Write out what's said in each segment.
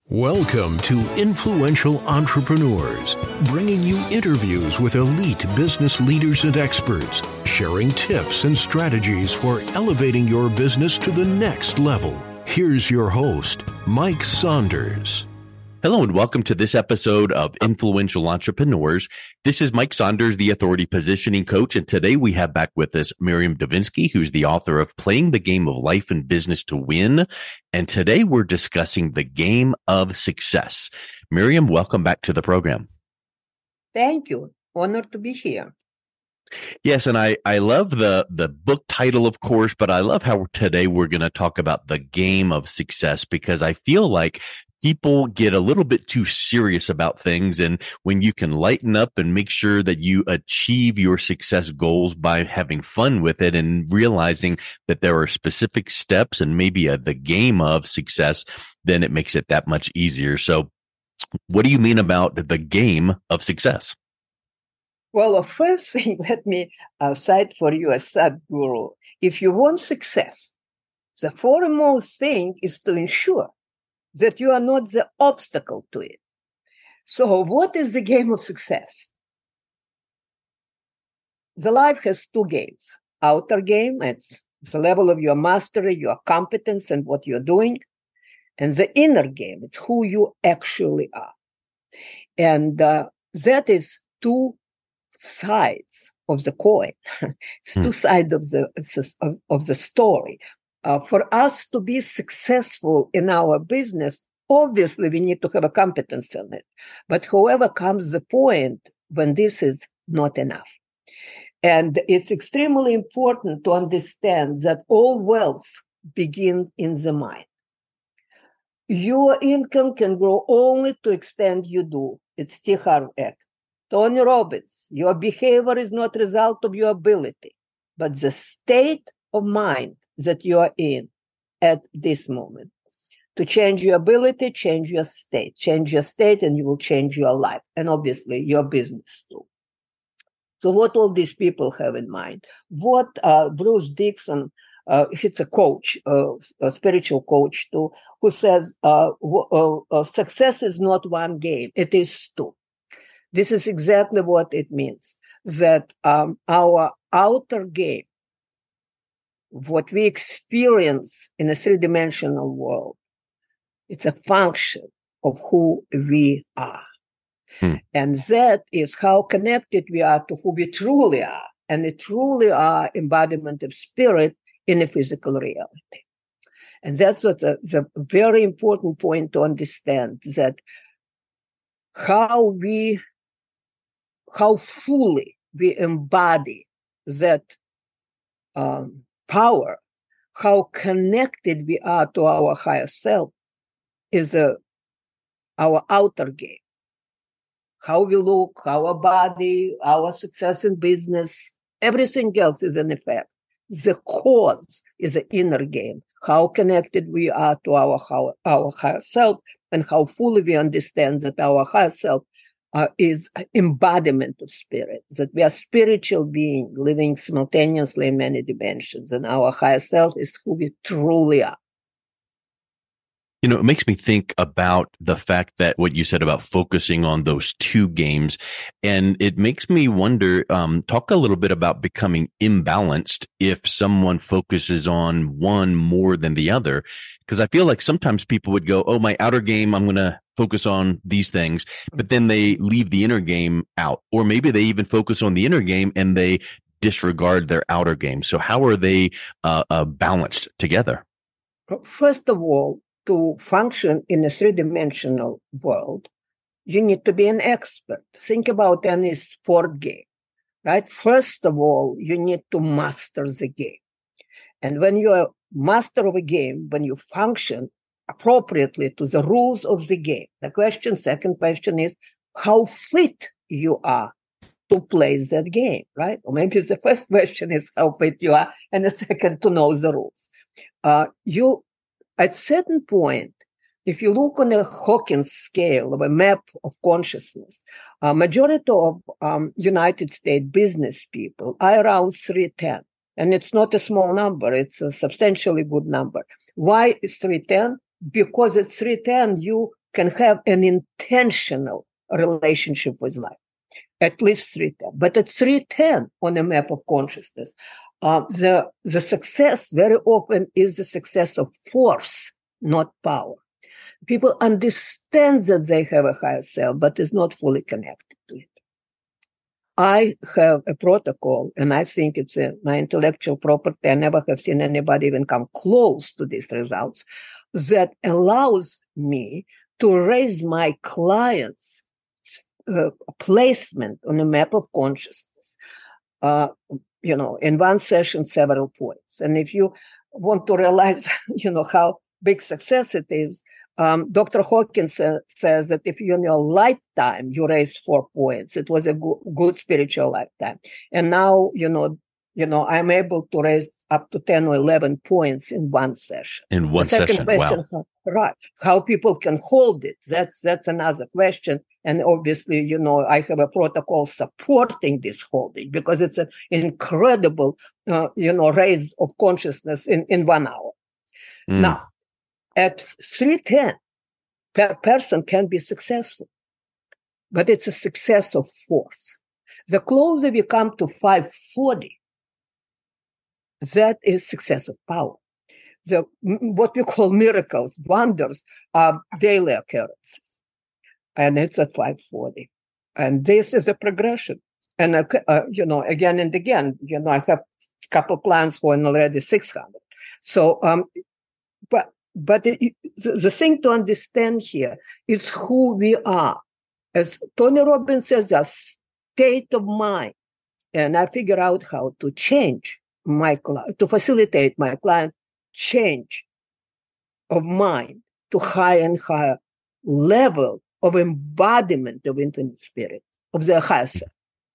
Welcome to Influential Entrepreneurs, bringing you interviews with elite business leaders and experts, sharing tips and strategies for elevating your business to the next level. Here's your host, Mike Saunders. Hello and welcome to this episode of Influential Entrepreneurs. This is Mike Saunders, the Authority Positioning Coach, and today we have back with us Miriam Davinsky, who's the author of Playing the Game of Life and Business to Win. And today we're discussing the game of success. Miriam, welcome back to the program. Thank you. Honored to be here. Yes, and I love the book title, of course, but I love how today we're going to talk about the game of success because I feel like people get a little bit too serious about things. And when you can lighten up and make sure that you achieve your success goals by having fun with it and realizing that there are specific steps and maybe the game of success, then it makes it that much easier. So what do you mean about the game of success? Well, first thing, let me cite for you a Sadhguru. If you want success, the foremost thing is to ensure that you are not the obstacle to it. So what is the game of success? The life has two games. Outer game, it's the level of your mastery, your competence, and what you're doing. And the inner game, it's who you actually are. And that is two sides of the coin. It's two sides of the story. For us to be successful in our business, obviously we need to have a competence in it. But however comes the point when this is not enough. And it's extremely important to understand that all wealth begins in the mind. Your income can grow only to the extent you do. It's T. Harv Eker. Tony Robbins, your behavior is not a result of your ability, but the state of mind that you are in at this moment. To change your ability, change your state. Change your state and you will change your life and obviously your business too. So what all these people have in mind? What Bruce Dixon, he's a coach, a spiritual coach too, who says success is not one game, it is two. This is exactly what it means, that our outer game, what we experience in a three-dimensional world, it's a function of who we are. And that is how connected we are to who we truly are. And we truly are embodiment of spirit in a physical reality. And that's what the very important point to understand, that how fully we embody that power, how connected we are to our higher self is our outer game. How we look, our body, our success in business, everything else is an effect. The cause is the inner game, how connected we are to our higher self and how fully we understand that our higher self is embodiment of spirit, that we are spiritual beings living simultaneously in many dimensions, and our higher self is who we truly are. You know, it makes me think about the fact that what you said about focusing on those two games, and it makes me wonder, talk a little bit about becoming imbalanced if someone focuses on one more than the other, because I feel like sometimes people would go, oh, my outer game, I'm going to focus on these things, but then they leave the inner game out, or maybe they even focus on the inner game and they disregard their outer game. So how are they balanced together? First of all, to function in a three-dimensional world, you need to be an expert. Think about any sport game, right? First of all, you need to master the game. And when you are master of a game, when you function appropriately to the rules of the game, second question is how fit you are to play that game, right? Or maybe the first question is how fit you are, and the second to know the rules. At certain point, if you look on a Hawkins scale of a map of consciousness, majority of United States business people are around 310. And it's not a small number. It's a substantially good number. Why is 310? Because at 310, you can have an intentional relationship with life. At least 310. But at 310 on a map of consciousness, the success very often is the success of force, not power. People understand that they have a higher self, but is not fully connected to it. I have a protocol, and I think it's my intellectual property. I never have seen anybody even come close to these results, that allows me to raise my clients' placement on a map of consciousness, in one session, several points. And if you want to realize, how big success it is, Dr. Hawkins says that if in your lifetime you raised 4 points, it was a good spiritual lifetime. And now, I'm able to raise up to 10 or 11 points in one session. In one session, question, wow. Right. How people can hold it. That's another question. And obviously, I have a protocol supporting this holding because it's an incredible, raise of consciousness in 1 hour. Now, at 310, person can be successful, but it's a success of force. The closer we come to 540, that is success of power. What we call miracles, wonders, are daily occurrences. And it's at 540. And this is a progression. And, again and again, I have a couple clients who are already 600. So, but the thing to understand here is who we are. As Tony Robbins says, a state of mind. And I figure out how to change my client, to facilitate my client change of mind to higher and higher level of embodiment of infinite spirit, of the higher self.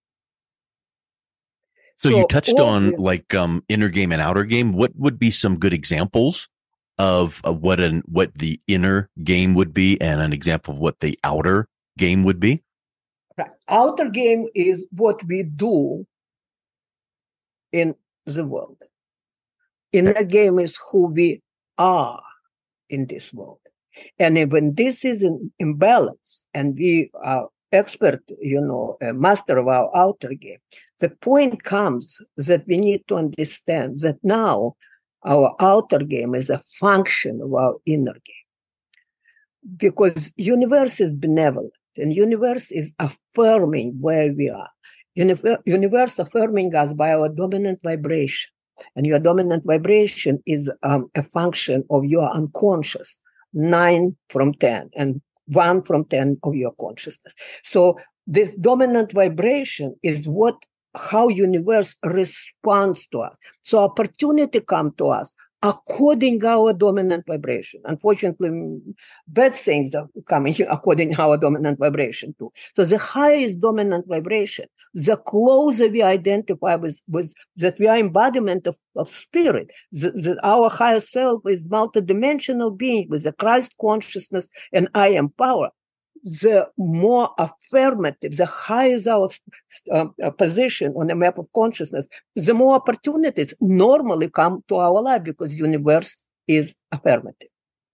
So you touched on inner game and outer game. What would be some good examples of what the inner game would be, and an example of what the outer game would be? Right. Outer game is what we do in the world. Inner game is who we are in this world. And when this is in imbalance and we are expert, a master of our outer game, the point comes that we need to understand that now our outer game is a function of our inner game. Because universe is benevolent and universe is affirming where we are. Universe affirming us by our dominant vibration. And your dominant vibration is a function of your unconscious, 9 from 10 and 1 from 10 of your consciousness. So this dominant vibration is how universe responds to us. So opportunity come to us according our dominant vibration. Unfortunately, bad things are coming according our dominant vibration too. So the highest dominant vibration, the closer we identify with that we are embodiment of spirit, our higher self is multidimensional being with the Christ consciousness and I am power. The more affirmative, the higher our position on the map of consciousness, the more opportunities normally come to our life because universe is affirmative.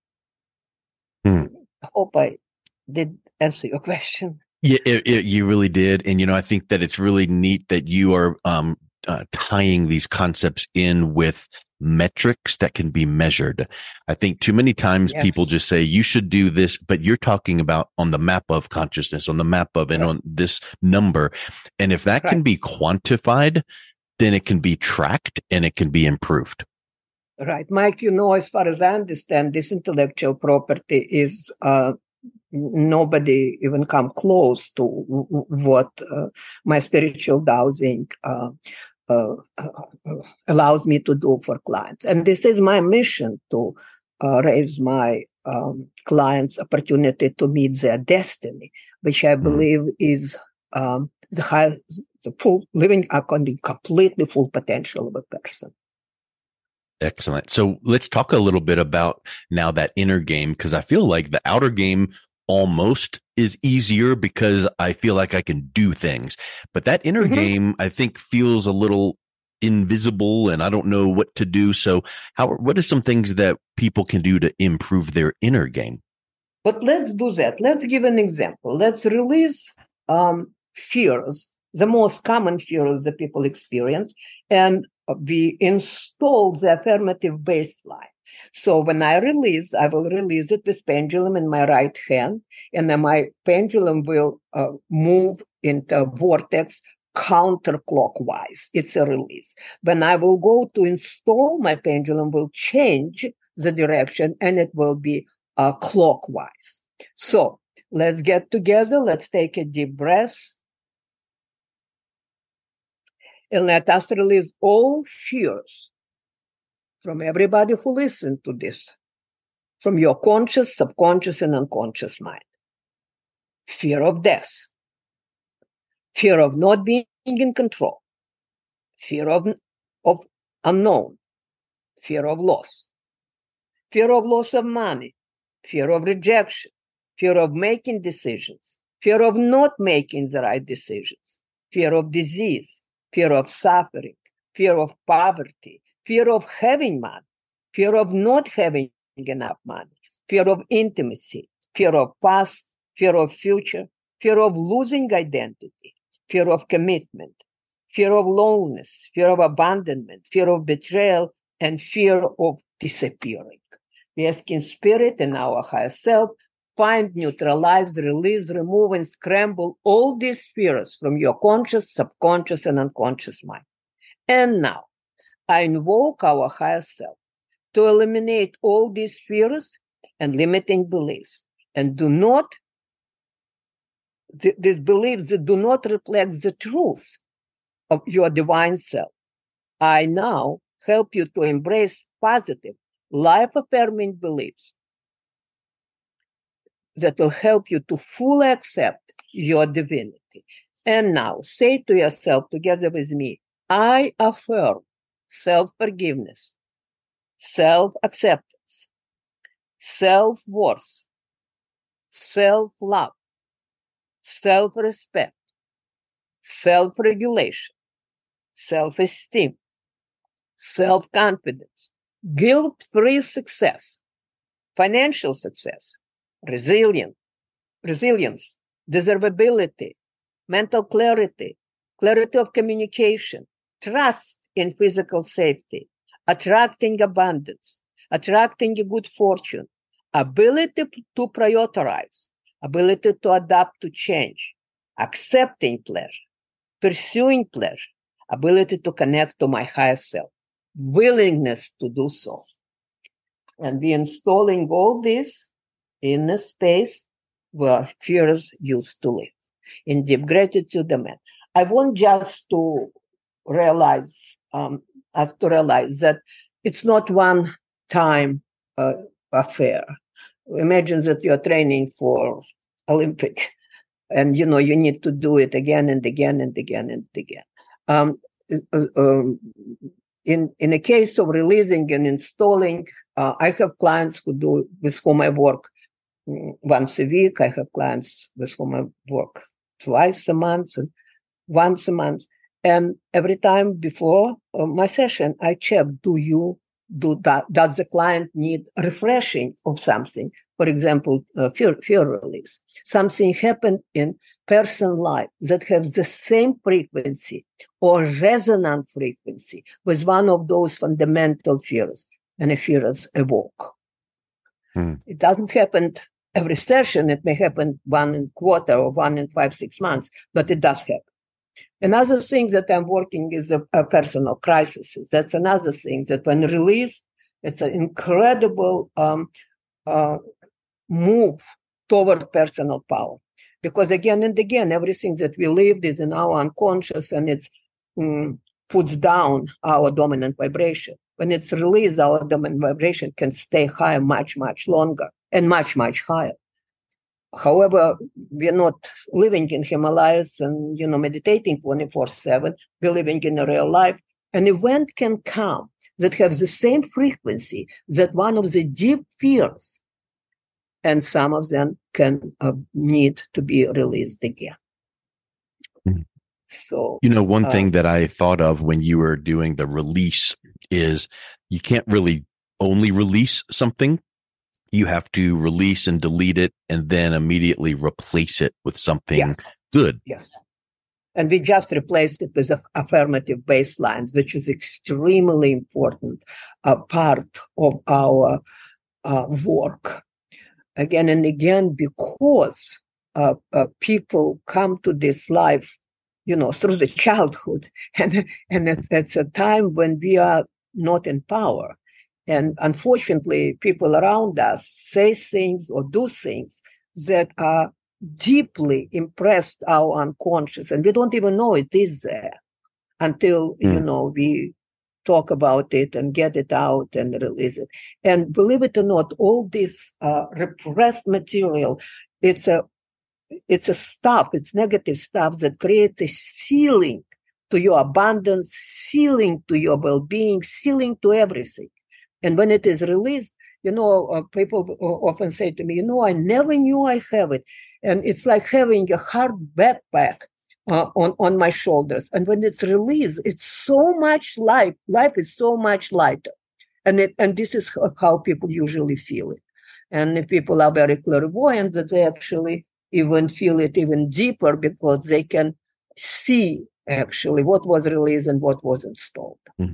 I hope I did answer your question. Yeah, you really did. And, I think that it's really neat that you are tying these concepts in with metrics that can be measured. I think too many times people just say you should do this, but you're talking about on the map of consciousness, on the map of, and on this number. And if that can be quantified, then it can be tracked and it can be improved. Right. Mike, as far as I understand, this intellectual property is, nobody even come close to what my spiritual dowsing allows me to do for clients. And this is my mission to raise my clients' opportunity to meet their destiny, which I believe is the full living according completely full potential of a person. Excellent. So let's talk a little bit about now that inner game, because I feel like the outer game almost is easier because I feel like I can do things. But that inner game, I think, feels a little invisible and I don't know what to do. So what are some things that people can do to improve their inner game? But let's do that. Let's give an example. Let's release fears, the most common fears that people experience, and we install the affirmative baseline. So when I will release it with pendulum in my right hand, and then my pendulum will move into vortex counterclockwise. It's a release. When I will go to install, my pendulum will change the direction, and it will be clockwise. So let's get together. Let's take a deep breath. And let us release all fears from everybody who listened to this, from your conscious, subconscious, and unconscious mind. Fear of death, fear of not being in control, fear of unknown, fear of loss of money, fear of rejection, fear of making decisions, fear of not making the right decisions, fear of disease, fear of suffering, fear of poverty, fear of having money, fear of not having enough money, fear of intimacy, fear of past, fear of future, fear of losing identity, fear of commitment, fear of loneliness, fear of abandonment, fear of betrayal, and fear of disappearing. We ask in spirit and our higher self, find, neutralize, release, remove, and scramble all these fears from your conscious, subconscious, and unconscious mind. And now, I invoke our higher self to eliminate all these fears and limiting beliefs, and these beliefs that do not reflect the truth of your divine self. I now help you to embrace positive, life-affirming beliefs that will help you to fully accept your divinity. And now say to yourself together with me, I affirm self-forgiveness, self-acceptance, self-worth, self-love, self-respect, self-regulation, self-esteem, self-confidence, guilt-free success, financial success, resilience, deservability, mental clarity, clarity of communication, trust in physical safety, attracting abundance, attracting good fortune, ability to prioritize, ability to adapt to change, accepting pleasure, pursuing pleasure, ability to connect to my higher self, willingness to do so. And be installing all this in a space where fears used to live. In deep gratitude, amen. I want just to realize that it's not one time affair. Imagine that you're training for Olympic, and you need to do it again and again and again and again. In a case of releasing and installing, I have clients with whom I work once a week. I have clients with whom I work twice a month and once a month. And every time before my session, I check, does the client need refreshing of something? For example, fear release. Something happened in person's life that has the same frequency or resonant frequency with one of those fundamental fears, and the fears evoke. It doesn't happen every session. It may happen one in quarter or one in 5-6 months, but it does happen. Another thing that I'm working is a personal crisis. That's another thing that when released, it's an incredible move toward personal power. Because again and again, everything that we lived is in our unconscious, and it puts down our dominant vibration. When it's released, our dominant vibration can stay higher much, much longer and much, much higher. However, we're not living in Himalayas and, meditating 24/7. We're living in a real life. An event can come that has the same frequency that one of the deep fears, and some of them can need to be released again. So, one thing that I thought of when you were doing the release is you can't really only release something. you have to release and delete it and then immediately replace it with something Yes. good. Yes. And we just replaced it with affirmative baselines, which is extremely important part of our work. Again and again, because people come to this life, through the childhood, and it's a time when we are not in power. And unfortunately, people around us say things or do things that are deeply impressed our unconscious, and we don't even know it is there until we talk about it and get it out and release it. And believe it or not, all this repressed material, it's stuff, it's negative stuff that creates a ceiling to your abundance, ceiling to your well-being, ceiling to everything. And when it is released, people often say to me, I never knew I have it. And it's like having a hard backpack on my shoulders. And when it's released, it's so much light. Life is so much lighter. And this is how people usually feel it. And if people are very clairvoyant, that they actually even feel it even deeper because they can see actually what was released and what was installed. Mm-hmm.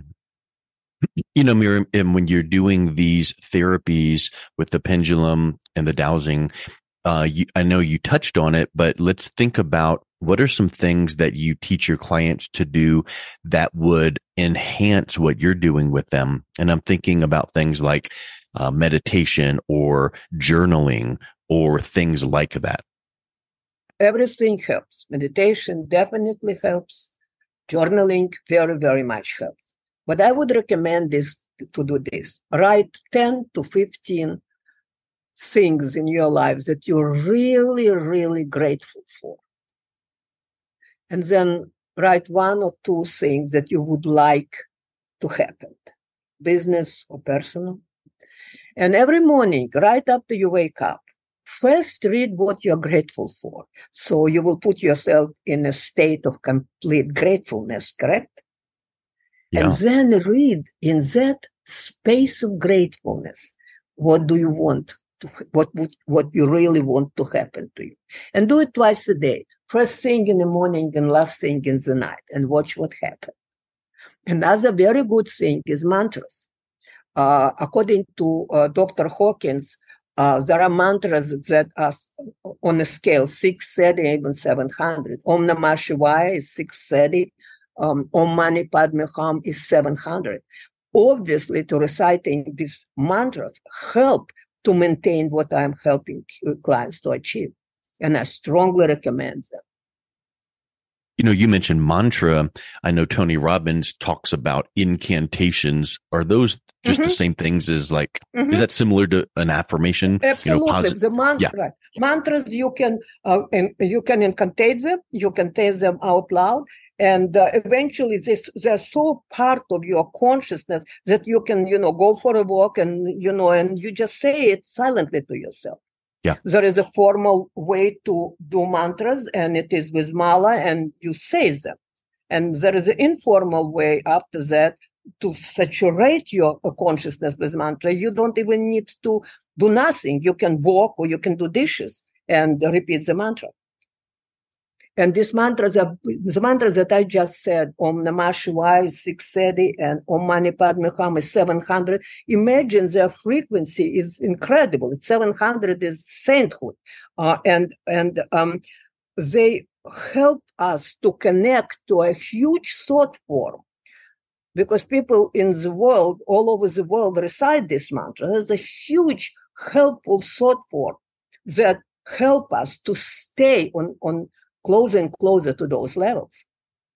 Miriam, and when you're doing these therapies with the pendulum and the dowsing, I know you touched on it, but let's think about what are some things that you teach your clients to do that would enhance what you're doing with them. And I'm thinking about things like meditation or journaling or things like that. Everything helps. Meditation definitely helps. Journaling very, very much helps. But I would recommend to do this. Write 10 to 15 things in your lives that you're really, really grateful for. And then write 1 or 2 things that you would like to happen, business or personal. And every morning, right after you wake up, first read what you're grateful for. So you will put yourself in a state of complete gratefulness, correct? Yeah. And then read in that space of gratefulness, what do you want to, what you really want to happen to you? And do it twice a day. First thing in the morning and last thing in the night, and watch what happens. Another very good thing is mantras. According to Dr. Hawkins, there are mantras that are on a scale 630, even 700. Om Namah Shivaya is 630. Om Mani Padme Hum is 700. Obviously, to reciting these mantras help to maintain what I'm helping clients to achieve. And I strongly recommend them. You mentioned mantra. I know Tony Robbins talks about incantations. Are those just the same things as is that similar to an affirmation? Absolutely. The mantra. Yeah. Mantras, you can incantate them, you can say them out loud. And eventually they're so part of your consciousness that you can, go for a walk and you just say it silently to yourself. Yeah. There is a formal way to do mantras, and it is with mala, and you say them. And there is an informal way after that to saturate your consciousness with mantra. You don't even need to do nothing. You can walk or you can do dishes and repeat the mantra. And these mantras are the mantras that I just said, Om Namah Shivaya is 630 and Om Mani Padme Hum is 700. Imagine their frequency is incredible. It's 700 is sainthood. And they help us to connect to a huge thought form. Because people in the world, all over the world, recite this mantra. There's a huge, helpful thought form that help us to stay on closer and closer to those levels.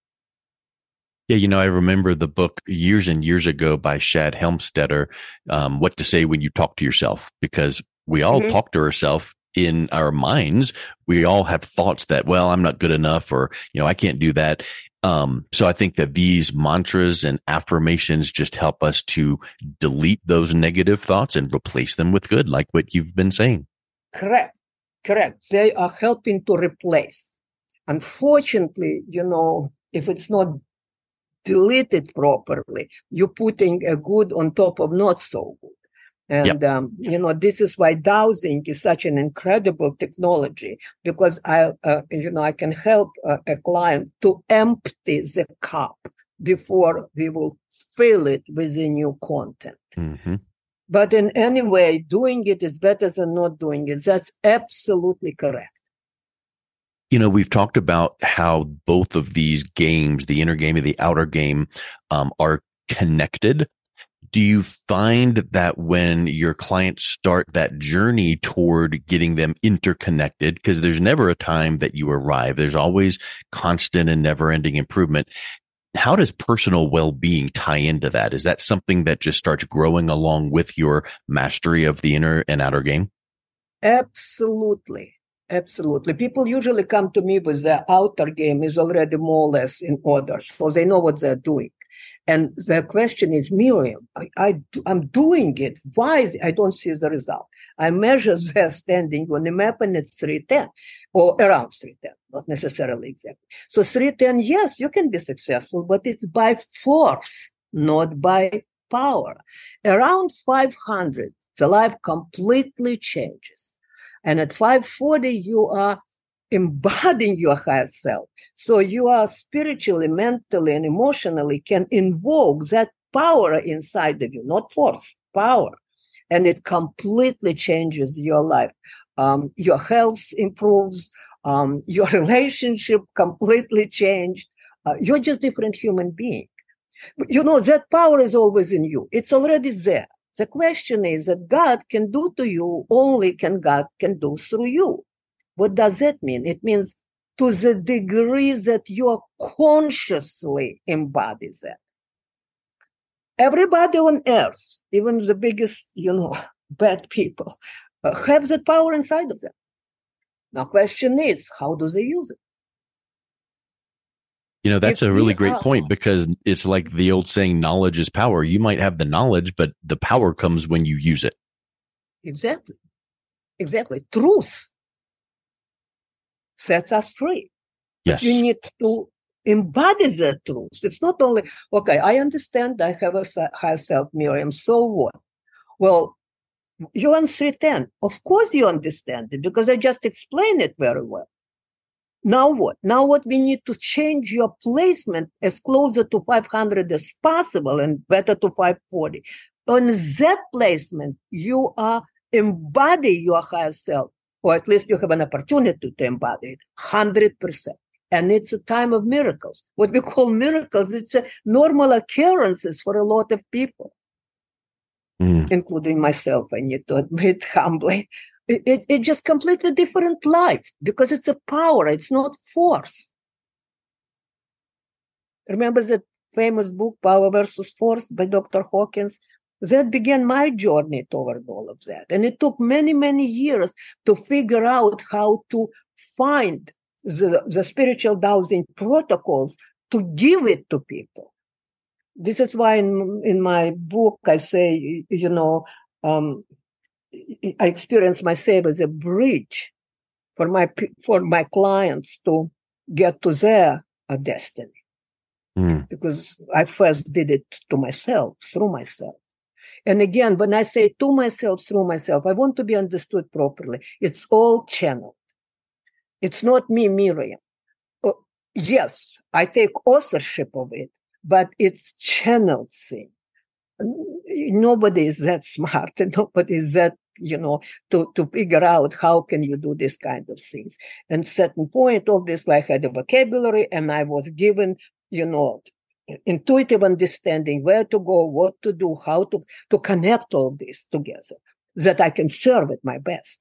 Yeah, I remember the book years and years ago by Shad Helmstetter, What to Say When You Talk to Yourself, because we all talk to ourselves in our minds. We all have thoughts that, well, I'm not good enough, or, I can't do that. So I think that these mantras and affirmations just help us to delete those negative thoughts and replace them with good, like what you've been saying. Correct. They are helping to replace. Unfortunately, if it's not deleted properly, you're putting a good on top of not so good. And, this is why dowsing is such an incredible technology, because I can help a client to empty the cup before we will fill it with the new content. Mm-hmm. But in any way, doing it is better than not doing it. That's absolutely correct. We've talked about how both of these games, the inner game and the outer game, are connected. Do you find that when your clients start that journey toward getting them interconnected, because there's never a time that you arrive, there's always constant and never-ending improvement. How does personal well-being tie into that? Is that something that just starts growing along with your mastery of the inner and outer game? Absolutely. Absolutely. People usually come to me with their outer game is already more or less in order, so they know what they're doing. And the question is, Miriam, I'm doing it. Why? I don't see the result. I measure their standing on the map and it's 310 or around 310, not necessarily exactly. So 310, yes, you can be successful, but it's by force, not by power. Around 500, the life completely changes. And at 540, you are embodying your higher self. So you are spiritually, mentally, and emotionally can invoke that power inside of you, not force, power. And it completely changes your life. Your health improves, your relationship completely changed. You're just a different human being. That power is always in you. It's already there. The question is that God can do to you only God can do through you. What does that mean? It means to the degree that you consciously embody that. Everybody on earth, even the biggest, bad people, have that power inside of them. Now, question is, how do they use it? That's a really great point, because it's like the old saying, knowledge is power. You might have the knowledge, but the power comes when you use it. Exactly. Truth sets us free. Yes. But you need to embody the truth. It's not only, okay, I understand I have a higher self, Miriam, so what? Well, you're on 310. Of course you understand it, because I just explained it very well. Now what? Now what? We need to change your placement as closer to 500 as possible and better to 540. On that placement, you are embody your higher self, or at least you have an opportunity to embody it 100%. And it's a time of miracles. What we call miracles, it's a normal occurrences for a lot of people, including myself, I need to admit humbly. It's just completely different life, because it's a power, it's not force. Remember that famous book, Power versus Force, by Dr. Hawkins? That began my journey toward all of that. And it took many, many years to figure out how to find the spiritual dowsing protocols to give it to people. This is why in my book, I say, I experience myself as a bridge for my clients to get to their destiny. Because I first did it to myself, through myself. And again, when I say to myself, through myself, I want to be understood properly. It's all channeled. It's not me, Miriam. Yes, I take authorship of it, but it's channeled thing. Nobody is that smart, and nobody is that, to figure out how can you do this kind of things. And at a certain point, obviously, I had a vocabulary, and I was given, intuitive understanding where to go, what to do, how to connect all this together, that I can serve at my best.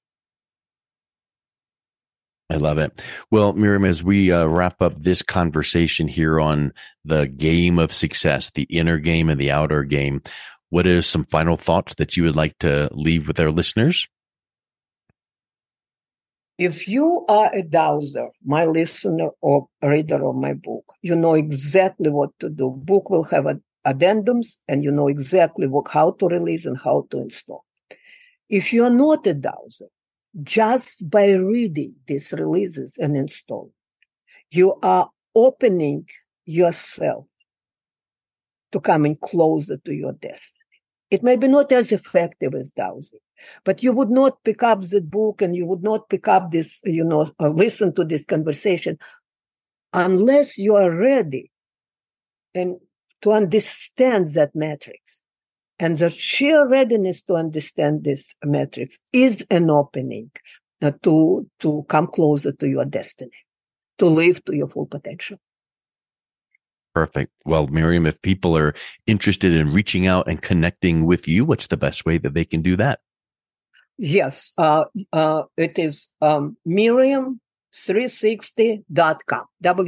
I love it. Well, Miriam, as we wrap up this conversation here on the game of success, the inner game and the outer game, what are some final thoughts that you would like to leave with our listeners? If you are a dowser, my listener or reader of my book, you know exactly what to do. Book will have addendums, and you know exactly how to release and how to install. If you are not a dowser, just by reading these releases and install, you are opening yourself to coming closer to your destiny. It may be not as effective as dowsing, but you would not pick up that book and you would not pick up this, listen to this conversation unless you are ready and to understand that matrix. And the sheer readiness to understand this matrix is an opening to come closer to your destiny, to live to your full potential. Perfect. Well, Miriam, if people are interested in reaching out and connecting with you, what's the best way that they can do that? Yes, it is Miriam360.com,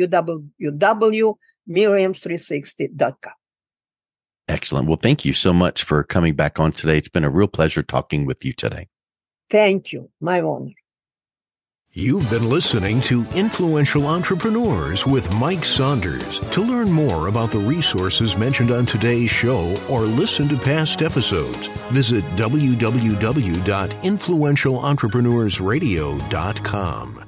www.miriam360.com. Excellent. Well, thank you so much for coming back on today. It's been a real pleasure talking with you today. Thank you. My honor. You've been listening to Influential Entrepreneurs with Mike Saunders. To learn more about the resources mentioned on today's show or listen to past episodes, visit www.influentialentrepreneurssradio.com.